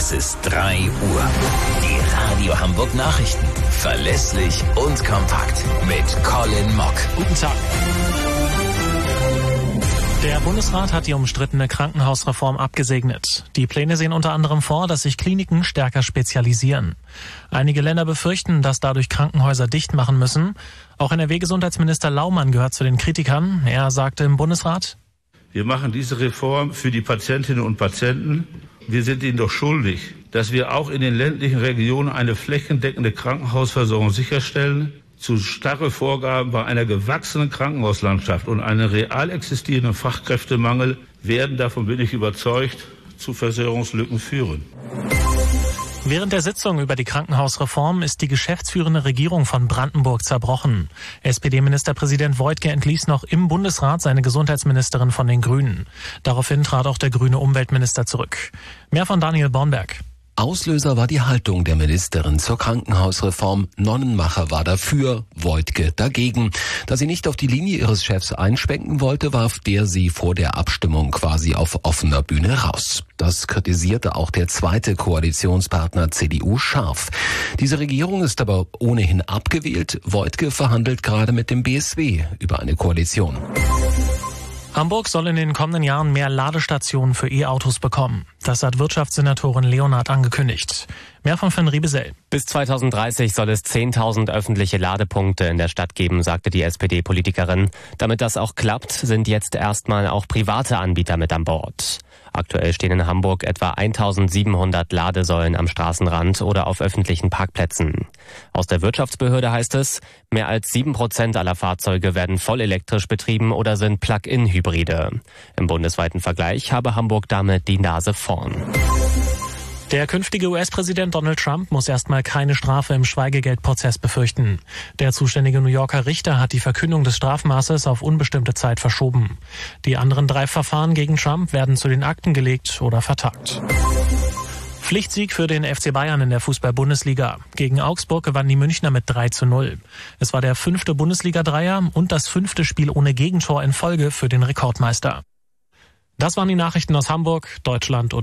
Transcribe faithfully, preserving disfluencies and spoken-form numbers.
Es ist drei Uhr. Die Radio Hamburg Nachrichten. Verlässlich und kompakt. Mit Colin Mock. Guten Tag. Der Bundesrat hat die umstrittene Krankenhausreform abgesegnet. Die Pläne sehen unter anderem vor, dass sich Kliniken stärker spezialisieren. Einige Länder befürchten, dass dadurch Krankenhäuser dicht machen müssen. Auch N R W-Gesundheitsminister Laumann gehört zu den Kritikern. Er sagte im Bundesrat: Wir machen diese Reform für die Patientinnen und Patienten. Wir sind ihnen doch schuldig, dass wir auch in den ländlichen Regionen eine flächendeckende Krankenhausversorgung sicherstellen. Zu starre Vorgaben bei einer gewachsenen Krankenhauslandschaft und einem real existierenden Fachkräftemangel werden, davon bin ich überzeugt, zu Versorgungslücken führen. Während der Sitzung über die Krankenhausreform ist die geschäftsführende Regierung von Brandenburg zerbrochen. S P D-Ministerpräsident Woidke entließ noch im Bundesrat seine Gesundheitsministerin von den Grünen. Daraufhin trat auch der grüne Umweltminister zurück. Mehr von Daniel Bornberg. Auslöser war die Haltung der Ministerin zur Krankenhausreform. Nonnenmacher war dafür, Woidke dagegen. Da sie nicht auf die Linie ihres Chefs einschwenken wollte, warf der sie vor der Abstimmung quasi auf offener Bühne raus. Das kritisierte auch der zweite Koalitionspartner C D U scharf. Diese Regierung ist aber ohnehin abgewählt. Woidke verhandelt gerade mit dem B S W über eine Koalition. Hamburg soll in den kommenden Jahren mehr Ladestationen für E-Autos bekommen. Das hat Wirtschaftssenatorin Leonhardt angekündigt. Mehr von Finn Riebesell. Bis zweitausenddreißig soll es zehntausend öffentliche Ladepunkte in der Stadt geben, sagte die S P D-Politikerin. Damit das auch klappt, sind jetzt erstmal auch private Anbieter mit an Bord. Aktuell stehen in Hamburg etwa eintausendsiebenhundert Ladesäulen am Straßenrand oder auf öffentlichen Parkplätzen. Aus der Wirtschaftsbehörde heißt es, mehr als sieben Prozent aller Fahrzeuge werden voll elektrisch betrieben oder sind Plug-in-Hybride. Im bundesweiten Vergleich habe Hamburg damit die Nase vorn. Der künftige U S-Präsident Donald Trump muss erstmal keine Strafe im Schweigegeldprozess befürchten. Der zuständige New Yorker Richter hat die Verkündung des Strafmaßes auf unbestimmte Zeit verschoben. Die anderen drei Verfahren gegen Trump werden zu den Akten gelegt oder vertagt. Pflichtsieg für den F C Bayern in der Fußball-Bundesliga. Gegen Augsburg gewannen die Münchner mit drei zu null. Es war der fünfte Bundesliga-Dreier und das fünfte Spiel ohne Gegentor in Folge für den Rekordmeister. Das waren die Nachrichten aus Hamburg, Deutschland und